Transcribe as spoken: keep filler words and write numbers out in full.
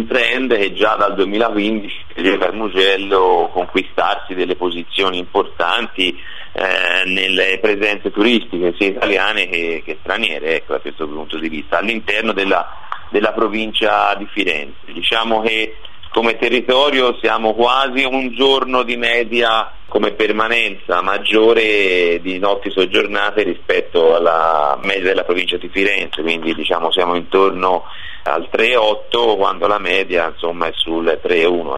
trend che già dal duemilaquindici vedeva il Mugello conquistarsi delle posizioni importanti eh, nelle presenze turistiche sia italiane che, che straniere, ecco, da questo punto di vista, all'interno della, della provincia di Firenze. Diciamo che come territorio siamo quasi un giorno di media come permanenza maggiore di notti soggiornate rispetto alla media della provincia di Firenze, quindi diciamo siamo intorno al tre virgola otto quando la media insomma è sul tre virgola uno.